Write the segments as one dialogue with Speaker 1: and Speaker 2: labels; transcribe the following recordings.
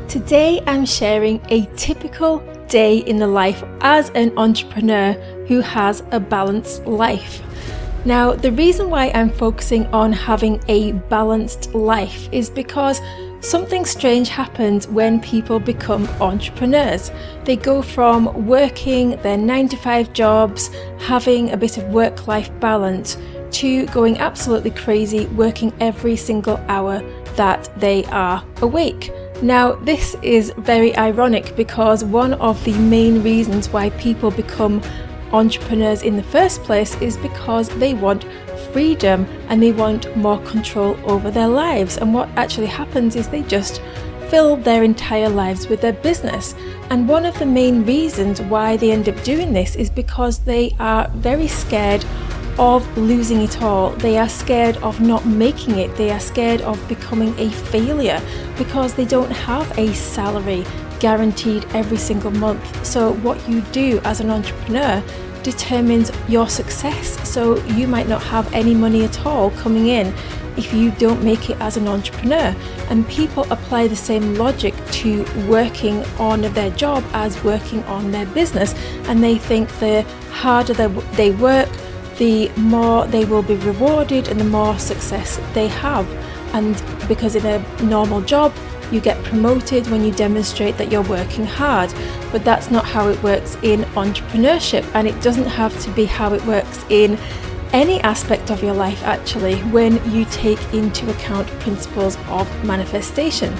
Speaker 1: Today I'm sharing a typical day in the life as an entrepreneur who has a balanced life. Now, the reason why I'm focusing on having a balanced life is because something strange happens when people become entrepreneurs. They go from working their 9-to-5 jobs, having a bit of work-life balance, to going absolutely crazy, working every single hour that they are awake. Now, this is very ironic because one of the main reasons why people become entrepreneurs in the first place is because they want freedom and they want more control over their lives. And what actually happens is they just fill their entire lives with their business. And one of the main reasons why they end up doing this is because they are very scared of losing it all. They are scared of not making it. They are scared of becoming a failure because they don't have a salary guaranteed every single month. So what you do as an entrepreneur determines your success. So you might not have any money at all coming in if you don't make it as an entrepreneur. And people apply the same logic to working on their job as working on their business. And they think the harder they work, the more they will be rewarded and the more success they have. And because in a normal job, you get promoted when you demonstrate that you're working hard. But that's not how it works in entrepreneurship, and it doesn't have to be how it works in any aspect of your life actually, when you take into account principles of manifestation.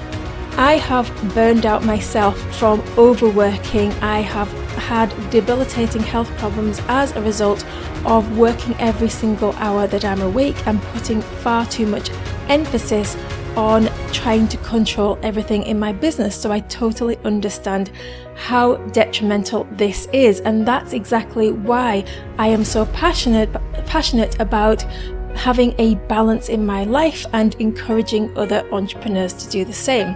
Speaker 1: I have burned out myself from overworking. I have had debilitating health problems as a result of working every single hour that I'm awake and putting far too much emphasis on trying to control everything in my business. So I totally understand how detrimental this is, and that's exactly why I am so passionate about having a balance in my life and encouraging other entrepreneurs to do the same.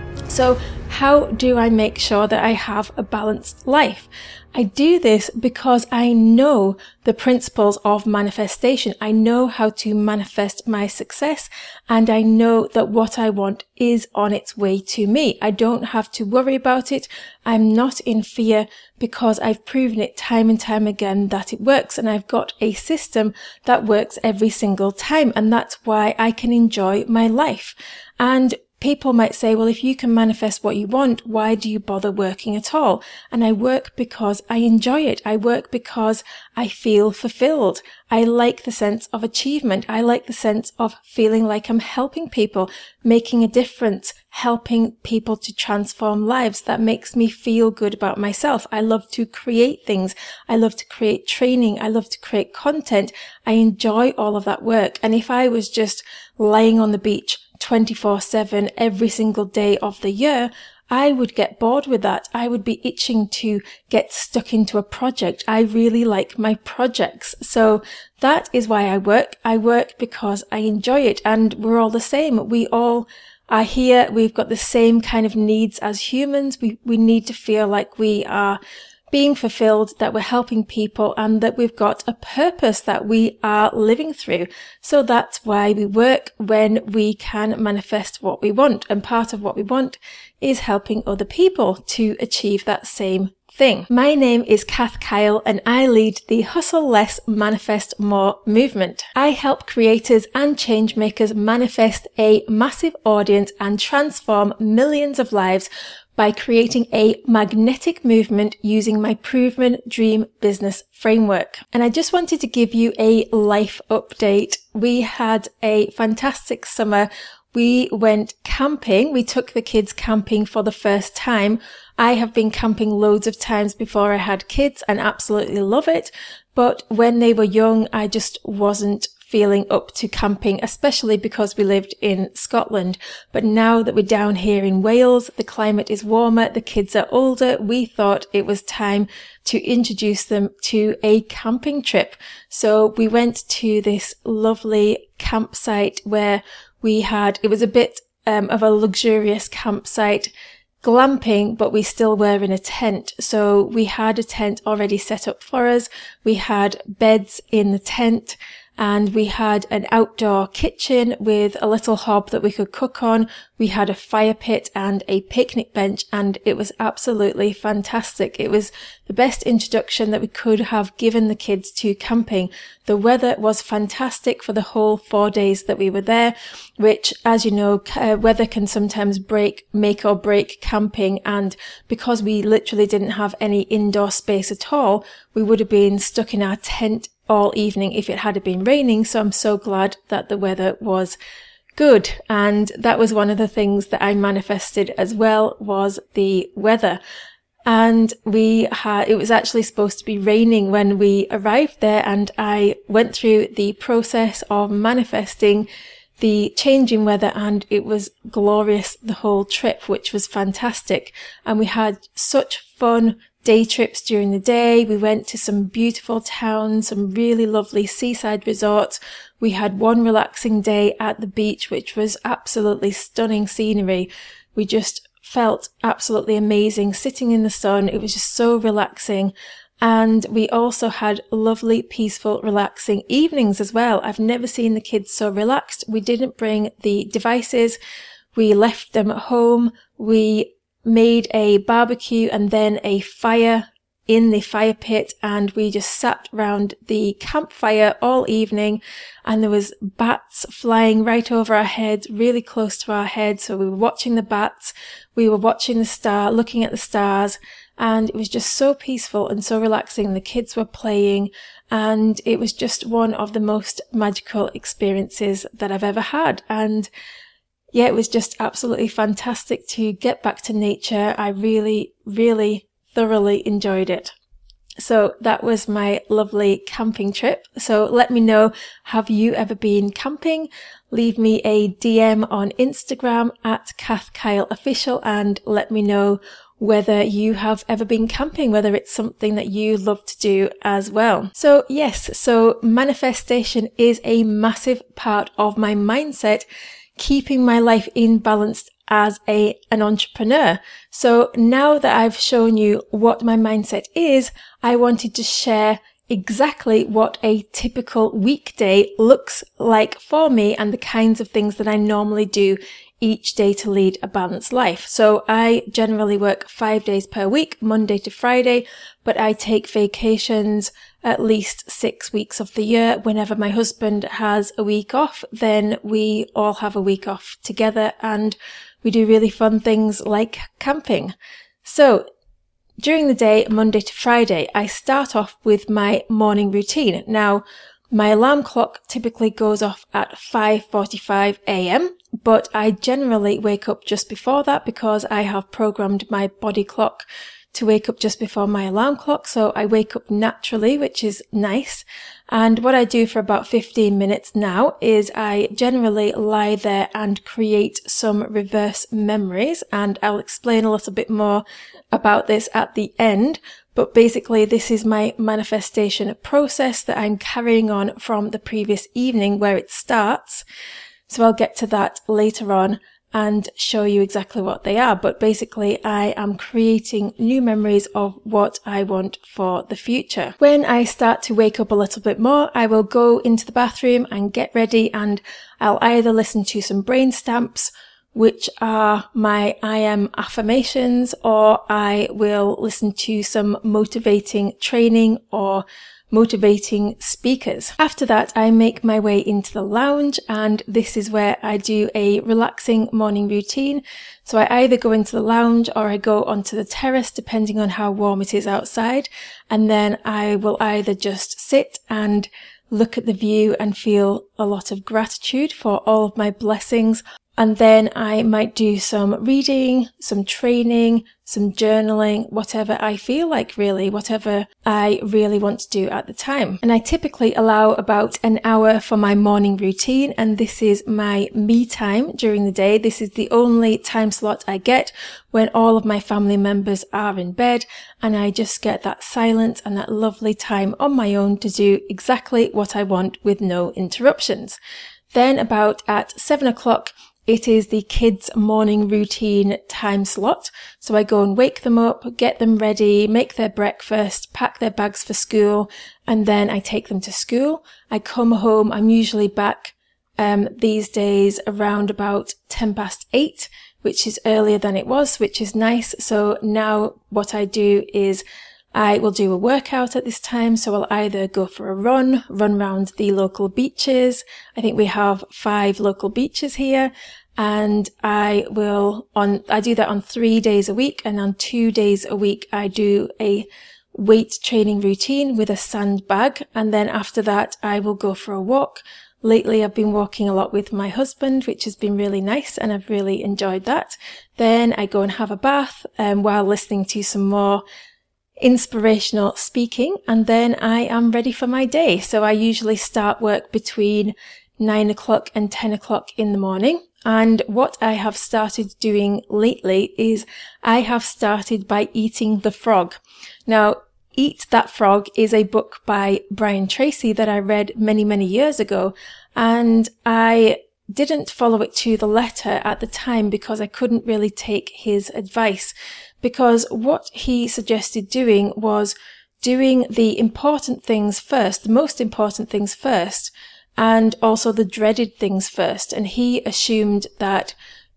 Speaker 1: So how do I make sure that I have a balanced life? I do this because I know the principles of manifestation. I know how to manifest my success, and I know that what I want is on its way to me. I don't have to worry about it. I'm not in fear because I've proven it time and time again that it works, and I've got a system that works every single time, and that's why I can enjoy my life. And people might say, well, if you can manifest what you want, why do you bother working at all? And I work because I enjoy it. I work because I feel fulfilled. I like the sense of achievement. I like the sense of feeling like I'm helping people, making a difference, helping people to transform lives. That makes me feel good about myself. I love to create things. I love to create training. I love to create content. I enjoy all of that work. And if I was just lying on the beach 24/7 every single day of the year, I would get bored with that. I would be itching to get stuck into a project. I really like my projects. So that is why I work. I work because I enjoy it, and we're all the same. We all are here. We've got the same kind of needs as humans. We need to feel like we are being fulfilled, that we're helping people, and that we've got a purpose that we are living through. So that's why we work, when we can manifest what we want. And part of what we want is helping other people to achieve that same thing. My name is Kath Kyle, and I lead the Hustle Less, Manifest More movement. I help creators and change makers manifest a massive audience and transform millions of lives by creating a magnetic movement using my proven dream business framework. And I just wanted to give you a life update. We had a fantastic summer. We went camping. We took the kids camping for the first time. I have been camping loads of times before I had kids and absolutely love it. But when they were young, I just wasn't feeling up to camping, especially because we lived in Scotland. But now that we're down here in Wales, the climate is warmer, the kids are older, we thought it was time to introduce them to a camping trip. So we went to this lovely campsite where it was a bit of a luxurious campsite, glamping, but we still were in a tent. So we had a tent already set up for us. We had beds in the tent. and we had an outdoor kitchen with a little hob that we could cook on. We had a fire pit and a picnic bench, and it was absolutely fantastic. It was the best introduction that we could have given the kids to camping. The weather was fantastic for the whole 4 days that we were there, which, as you know, weather can sometimes make or break camping. And because we literally didn't have any indoor space at all, we would have been stuck in our tent all evening if it had been raining. So I'm so glad that the weather was good. And that was one of the things that I manifested as well, was the weather. And it was actually supposed to be raining when we arrived there, and I went through the process of manifesting the changing weather, and it was glorious the whole trip, which was fantastic. And we had such fun day trips during the day. We went to some beautiful towns, some really lovely seaside resorts. We had one relaxing day at the beach, which was absolutely stunning scenery. We just felt absolutely amazing sitting in the sun. It was just so relaxing. And we also had lovely, peaceful, relaxing evenings as well. I've never seen the kids so relaxed. We didn't bring the devices. We left them at home. We made a barbecue and then a fire in the fire pit, and we just sat round the campfire all evening, and there was bats flying right over our heads, really close to our heads. So we were watching the bats, we were watching looking at the stars, and it was just so peaceful and so relaxing. The kids were playing, and it was just one of the most magical experiences that I've ever had. And yeah, it was just absolutely fantastic to get back to nature. I really, really thoroughly enjoyed it. So that was my lovely camping trip. So let me know, have you ever been camping? Leave me a DM on Instagram at Kath Kyle Official, and let me know whether you have ever been camping, whether it's something that you love to do as well. So yes, so manifestation is a massive part of my mindset, keeping my life in balance as an entrepreneur. So now that I've shown you what my mindset is, I wanted to share exactly what a typical weekday looks like for me and the kinds of things that I normally do each day to lead a balanced life. So I generally work 5 days per week, Monday to Friday, but I take vacations at least 6 weeks of the year. Whenever my husband has a week off, then we all have a week off together, and we do really fun things like camping. So during the day, Monday to Friday, I start off with my morning routine. Now, my alarm clock typically goes off at 5:45 a.m., but I generally wake up just before that because I have programmed my body clock to wake up just before my alarm clock. So I wake up naturally, which is nice. And what I do for about 15 minutes now is I generally lie there and create some reverse memories. And I'll explain a little bit more about this at the end. But basically, this is my manifestation process that I'm carrying on from the previous evening where it starts. So I'll get to that later on and show you exactly what they are. But basically, I am creating new memories of what I want for the future. When I start to wake up a little bit more, I will go into the bathroom and get ready, and I'll either listen to some brain stamps, which are my I am affirmations, or I will listen to some motivating training or motivating speakers. After that, I make my way into the lounge, and this is where I do a relaxing morning routine. So I either go into the lounge or I go onto the terrace, depending on how warm it is outside. And then I will either just sit and look at the view and feel a lot of gratitude for all of my blessings. And then I might do some reading, some training, some journaling, whatever I feel like really, whatever I really want to do at the time. And I typically allow about an hour for my morning routine, and this is my me time during the day. This is the only time slot I get when all of my family members are in bed, and I just get that silence and that lovely time on my own to do exactly what I want with no interruptions. Then about at 7 o'clock, it is the kids' morning routine time slot. So I go and wake them up, get them ready, make their breakfast, pack their bags for school, and then I take them to school. I come home. I'm usually back these days around about 8:10, which is earlier than it was, which is nice. So now what I do is I will do a workout at this time. So I'll either go for a run around the local beaches. I think we have 5 local beaches here. And I do that on 3 days a week. And on 2 days a week, I do a weight training routine with a sandbag. And then after that, I will go for a walk. Lately, I've been walking a lot with my husband, which has been really nice, and I've really enjoyed that. Then I go and have a bath while listening to some more inspirational speaking, and then I am ready for my day. So I usually start work between 9 o'clock and 10 o'clock in the morning. And what I have started doing lately is I have started by eating the frog. Now, Eat That Frog is a book by Brian Tracy that I read many, many years ago, and I didn't follow it to the letter at the time because I couldn't really take his advice, because what he suggested doing was doing the important things first, the most important things first, and also the dreaded things first. And he assumed that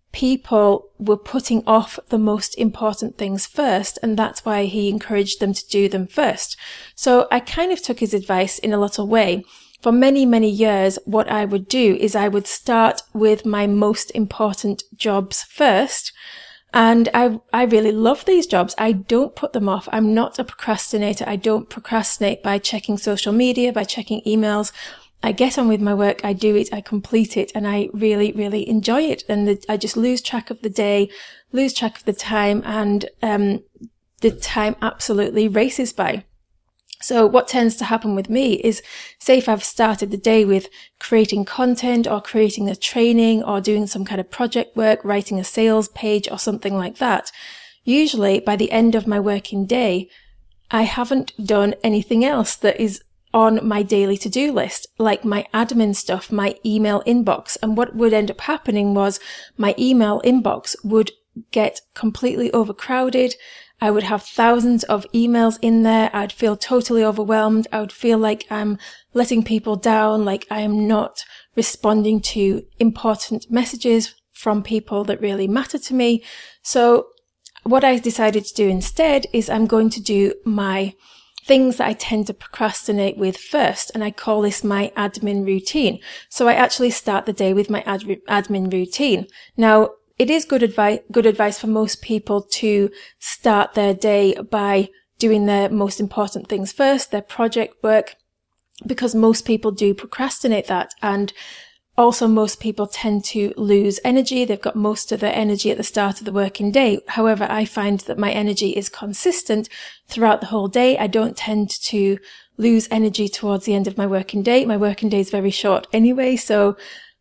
Speaker 1: people were putting off the most important things first, and that's why he encouraged them to do them first. So I kind of took his advice in a little way. For many, many years, what I would do is I would start with my most important jobs first. And I really love these jobs. I don't put them off. I'm not a procrastinator. I don't procrastinate by checking social media, by checking emails. I get on with my work, I do it, I complete it, and I really, really enjoy it. And I just lose track of the day, lose track of the time, and the time absolutely races by. So what tends to happen with me is, say if I've started the day with creating content or creating a training or doing some kind of project work, writing a sales page or something like that, usually by the end of my working day, I haven't done anything else that is on my daily to-do list, like my admin stuff, my email inbox. And what would end up happening was my email inbox would get completely overcrowded. I would have thousands of emails in there. I'd feel totally overwhelmed. I would feel like I'm letting people down, like I am not responding to important messages from people that really matter to me. So what I decided to do instead is I'm going to do my things that I tend to procrastinate with first, and I call this my admin routine. So I actually start the day with my admin routine. Now, it is good advice for most people to start their day by doing their most important things first, their project work, because most people do procrastinate that. And also most people tend to lose energy. They've got most of their energy at the start of the working day. However, I find that my energy is consistent throughout the whole day. I don't tend to lose energy towards the end of my working day. My working day is very short anyway, so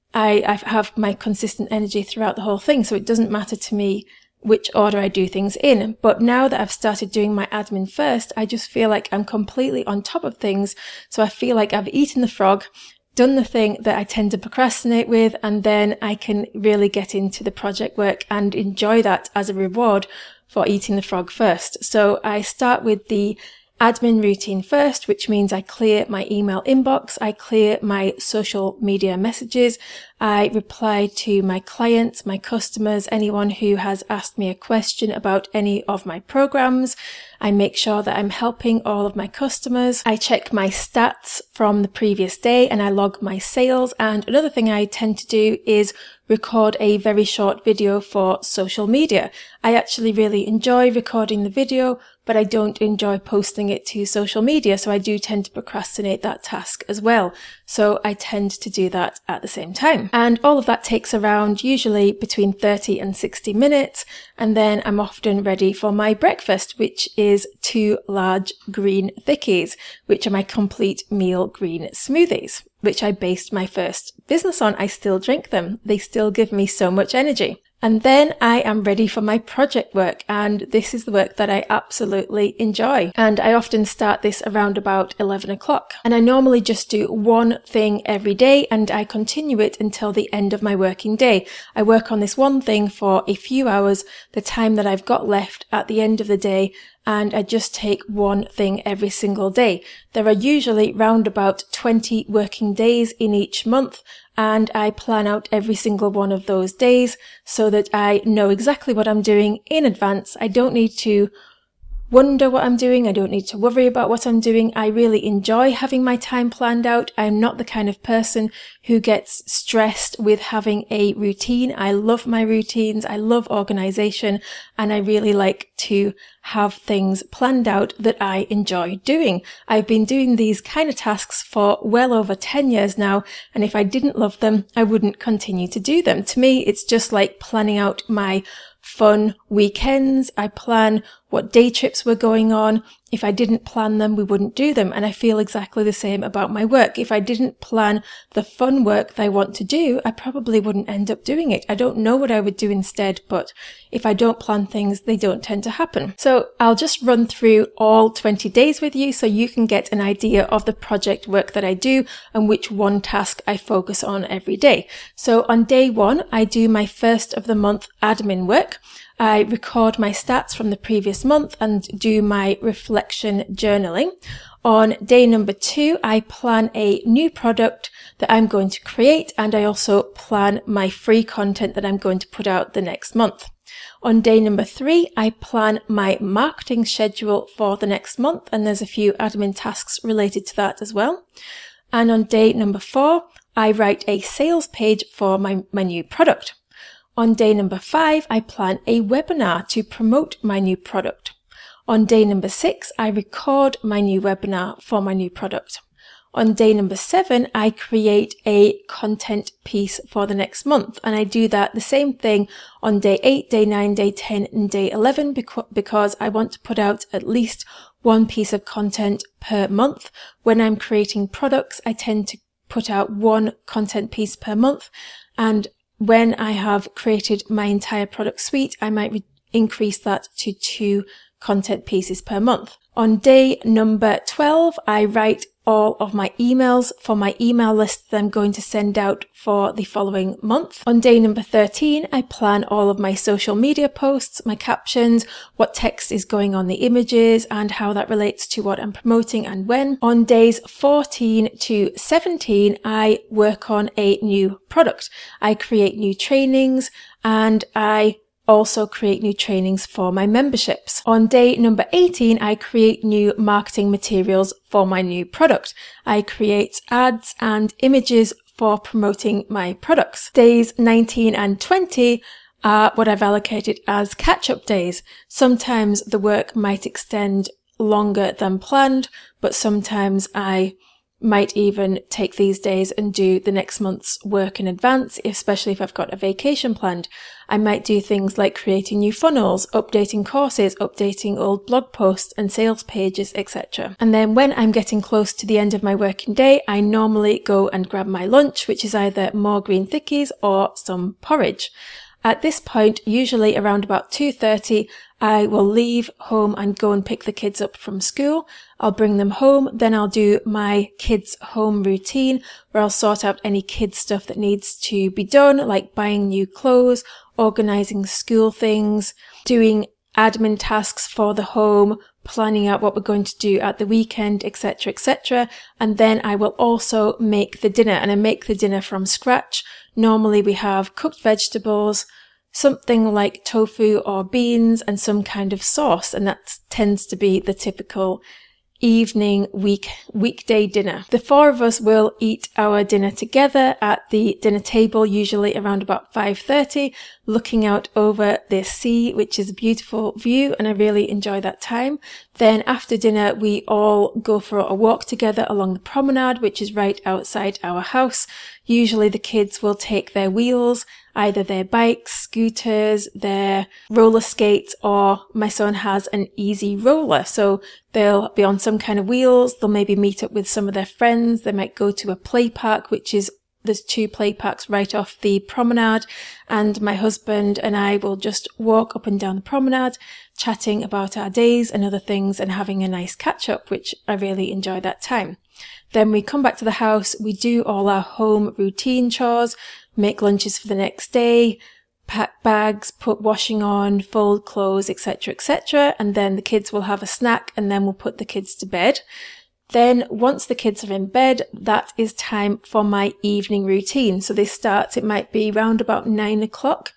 Speaker 1: I have my consistent energy throughout the whole thing. So it doesn't matter to me which order I do things in. But now that I've started doing my admin first, I just feel like I'm completely on top of things. So I feel like I've eaten the frog, done the thing that I tend to procrastinate with, and then I can really get into the project work and enjoy that as a reward for eating the frog first. So I start with the admin routine first, which means I clear my email inbox, I clear my social media messages, I reply to my clients, my customers, anyone who has asked me a question about any of my programs. I make sure that I'm helping all of my customers. I check my stats from the previous day and I log my sales. And another thing I tend to do is record a very short video for social media. I actually really enjoy recording the video, but I don't enjoy posting it to social media. So I do tend to procrastinate that task as well. So I tend to do that at the same time. And all of that takes around usually between 30 and 60 minutes. And then I'm often ready for my breakfast, which is 2 large green thickies, which are my complete meal green smoothies, which I based my first business on. I still drink them. They still give me so much energy. And then I am ready for my project work, and this is the work that I absolutely enjoy. And I often start this around about 11 o'clock. And I normally just do one thing every day, and I continue it until the end of my working day. I work on this one thing for a few hours, the time that I've got left at the end of the day, and I just take one thing every single day. There are usually round about 20 working days in each month, and I plan out every single one of those days so that I know exactly what I'm doing in advance. I don't need to wonder what I'm doing. I don't need to worry about what I'm doing. I really enjoy having my time planned out. I'm not the kind of person who gets stressed with having a routine. I love my routines. I love organization, and I really like to have things planned out that I enjoy doing. I've been doing these kind of tasks for well over 10 years now, and if I didn't love them, I wouldn't continue to do them. To me, it's just like planning out my fun weekends. I plan what day trips we're going on. If I didn't plan them, we wouldn't do them. And I feel exactly the same about my work. If I didn't plan the fun work that I want to do, I probably wouldn't end up doing it. I don't know what I would do instead, but if I don't plan things, they don't tend to happen. So I'll just run through all 20 days with you so you can get an idea of the project work that I do and which one task I focus on every day. So on day one, I do my first of the month admin work. I record my stats from the previous month and do my reflection journaling. On day number 2, I plan a new product that I'm going to create, and I also plan my free content that I'm going to put out the next month. On day number 3, I plan my marketing schedule for the next month, and there's a few admin tasks related to that as well. And on day number 4, I write a sales page for my new product. On day number 5, I plan a webinar to promote my new product. On day number 6, I record my new webinar for my new product. On day number 7, I create a content piece for the next month. And I do that the same thing on day 8, day 9, day 10, and day 11 because I want to put out at least one piece of content per month. When I'm creating products, I tend to put out one content piece per month. And when I have created my entire product suite, I might increase that to 2 content pieces per month. On day number 12, I write all of my emails for my email list that I'm going to send out for the following month. On day number 13, I plan all of my social media posts, my captions, what text is going on the images, and how that relates to what I'm promoting and when. On days 14 to 17, I work on a new product. I create new trainings, and I also create new trainings for my memberships. On day number 18, I create new marketing materials for my new product. I create ads and images for promoting my products. Days 19 and 20 are what I've allocated as catch-up days. Sometimes the work might extend longer than planned, but sometimes I might even take these days and do the next month's work in advance, especially if I've got a vacation planned. I might do things like creating new funnels, updating courses, updating old blog posts and sales pages, etc. And then when I'm getting close to the end of my working day, I normally go and grab my lunch, which is either more green thickies or some porridge. At this point, usually around about 2:30, I will leave home and go and pick the kids up from school. I'll bring them home, then I'll do my kids' home routine where I'll sort out any kids' stuff that needs to be done, like buying new clothes, organising school things, doing admin tasks for the home, planning out what we're going to do at the weekend, etc., etc. And then I will also make the dinner, and I make the dinner from scratch. Normally we have cooked vegetables, something like tofu or beans, and some kind of sauce, and that tends to be the typical evening weekday dinner. The 4 of us will eat our dinner together at the dinner table, usually around about 5:30, looking out over the sea, which is a beautiful view, and I really enjoy that time. Then after dinner, we all go for a walk together along the promenade, which is right outside our house. Usually the kids will take their wheels, either their bikes, scooters, their roller skates, or my son has an easy roller. So they'll be on some kind of wheels. They'll maybe meet up with some of their friends. They might go to a play park, which is there's 2 play parks right off the promenade, and my husband and I will just walk up and down the promenade, chatting about our days and other things and having a nice catch up, which I really enjoy that time. Then we come back to the house, we do all our home routine chores, make lunches for the next day, pack bags, put washing on, fold clothes, etc., etc. And then the kids will have a snack, and then we'll put the kids to bed. Then once the kids are in bed, that is time for my evening routine. So this starts, it might be round about 9 o'clock.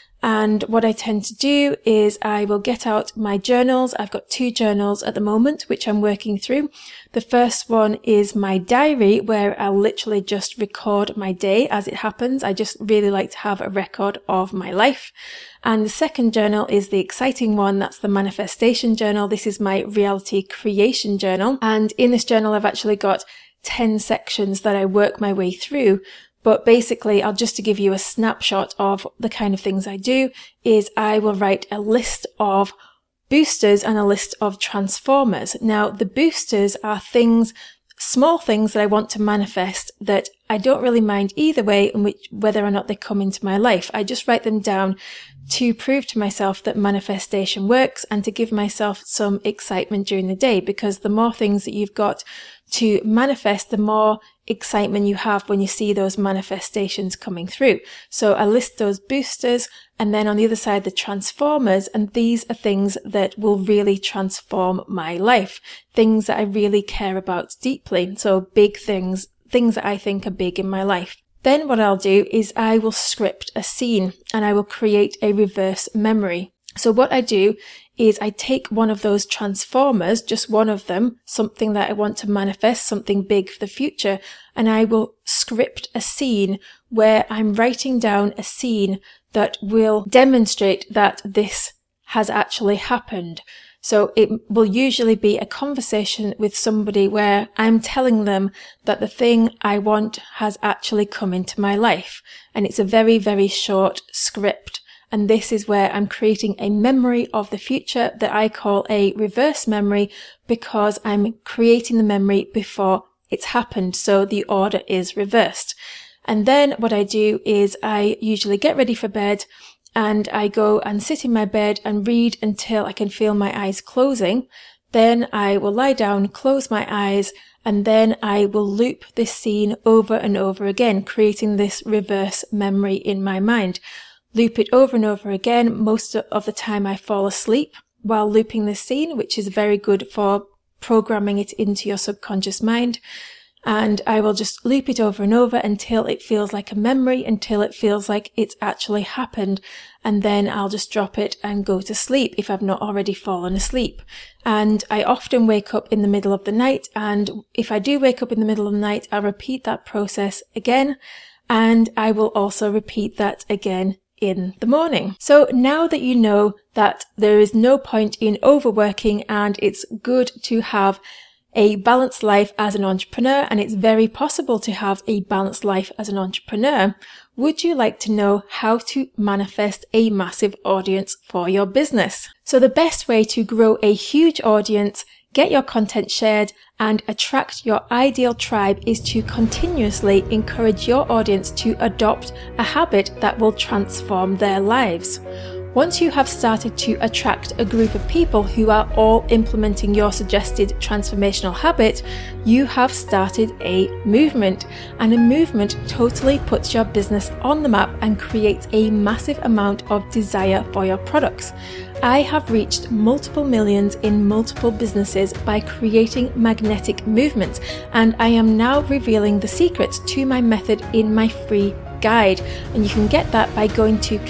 Speaker 1: And what I tend to do is I will get out my journals. I've got 2 journals at the moment, which I'm working through. The first one is my diary, where I'll literally just record my day as it happens. I just really like to have a record of my life. And the second journal is the exciting one. That's the manifestation journal. This is my reality creation journal. And in this journal, I've actually got 10 sections that I work my way through. But basically, just to give you a snapshot of the kind of things I do, is I will write a list of boosters and a list of transformers. Now, the boosters are things, small things that I want to manifest that I don't really mind either way, whether or not they come into my life. I just write them down to prove to myself that manifestation works and to give myself some excitement during the day, because the more things that you've got to manifest, the more excitement you have when you see those manifestations coming through. So I list those boosters, and then on the other side, the transformers, and these are things that will really transform my life, things that I really care about deeply. So big things that I think are big in my life. Then what I'll do is I will script a scene, and I will create a reverse memory. So what I do is I take one of those transformers, just one of them, something that I want to manifest, something big for the future, and I will script a scene where I'm writing down a scene that will demonstrate that this has actually happened. So it will usually be a conversation with somebody where I'm telling them that the thing I want has actually come into my life. And it's a very, very short script. And this is where I'm creating a memory of the future that I call a reverse memory, because I'm creating the memory before it's happened. So the order is reversed. And then what I do is I usually get ready for bed, and I go and sit in my bed and read until I can feel my eyes closing. Then I will lie down, close my eyes, and then I will loop this scene over and over again, creating this reverse memory in my mind. Loop it over and over again. Most of the time I fall asleep while looping this scene, which is very good for programming it into your subconscious mind. And I will just loop it over and over until it feels like a memory, until it feels like it's actually happened. And then I'll just drop it and go to sleep if I've not already fallen asleep. And I often wake up in the middle of the night. And if I do wake up in the middle of the night, I'll repeat that process again. And I will also repeat that again in the morning. So now that you know that there is no point in overworking, and it's good to have a balanced life as an entrepreneur, and it's very possible to have a balanced life as an entrepreneur, would you like to know how to manifest a massive audience for your business? So the best way to grow a huge audience, get your content shared, and attract your ideal tribe is to continuously encourage your audience to adopt a habit that will transform their lives. Once you have started to attract a group of people who are all implementing your suggested transformational habit, you have started a movement. And a movement totally puts your business on the map and creates a massive amount of desire for your products. I have reached multiple millions in multiple businesses by creating magnetic movements, and I am now revealing the secrets to my method in my free guide, and you can get that by going to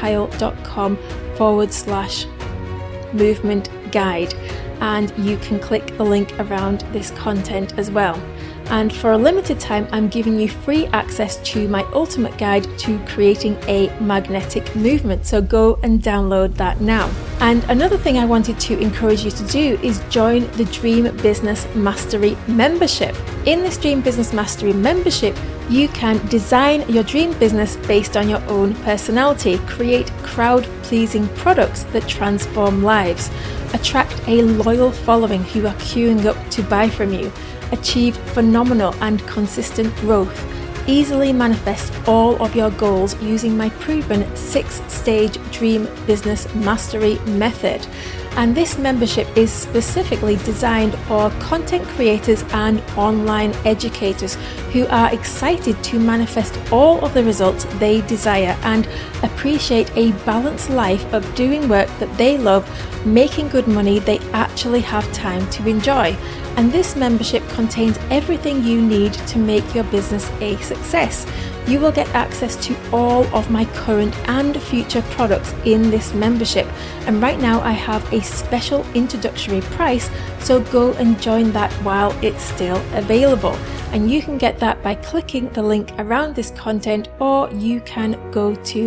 Speaker 1: kathkyle.com/movement guide, and you can click the link around this content as well. And for a limited time, I'm giving you free access to my ultimate guide to creating a magnetic movement. So go and download that now. And another thing I wanted to encourage you to do is join the Dream Business Mastery membership. In this Dream Business Mastery membership, you can design your dream business based on your own personality, create crowd-pleasing products that transform lives, attract a loyal following who are queuing up to buy from you, achieve phenomenal and consistent growth, easily manifest all of your goals using my proven 6-stage dream business mastery method. And this membership is specifically designed for content creators and online educators who are excited to manifest all of the results they desire and appreciate a balanced life of doing work that they love, making good money they actually have time to enjoy. And this membership contains everything you need to make your business a success. You will get access to all of my current and future products in this membership. And right now I have a special introductory price, so go and join that while it's still available. And you can get that by clicking the link around this content, or you can go to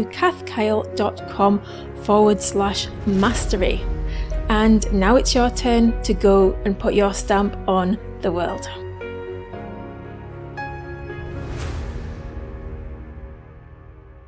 Speaker 1: kathkyle.com/mastery. And now it's your turn to go and put your stamp on the world.